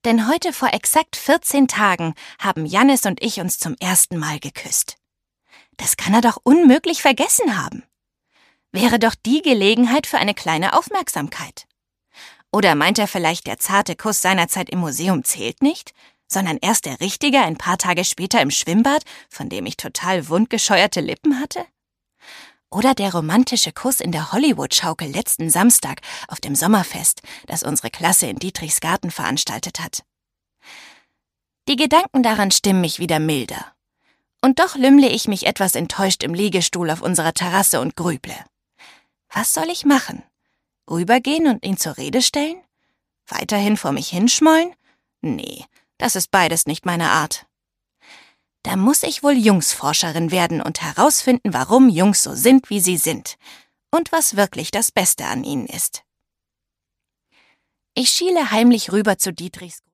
Denn heute vor exakt 14 Tagen haben Jannis und ich uns zum ersten Mal geküsst. Das kann er doch unmöglich vergessen haben. Wäre doch die Gelegenheit für eine kleine Aufmerksamkeit. Oder meint er vielleicht, der zarte Kuss seinerzeit im Museum zählt nicht, sondern erst der richtige ein paar Tage später im Schwimmbad, von dem ich total wundgescheuerte Lippen hatte? Oder der romantische Kuss in der Hollywood-Schaukel letzten Samstag auf dem Sommerfest, das unsere Klasse in Dietrichsgarten veranstaltet hat. Die Gedanken daran stimmen mich wieder milder. Und doch lümmle ich mich etwas enttäuscht im Liegestuhl auf unserer Terrasse und grüble. Was soll ich machen? Rübergehen und ihn zur Rede stellen? Weiterhin vor mich hinschmollen? Nee, das ist beides nicht meine Art. Da muss ich wohl Jungsforscherin werden und herausfinden, warum Jungs so sind, wie sie sind und was wirklich das Beste an ihnen ist. Ich schiele heimlich rüber zu Dietrichs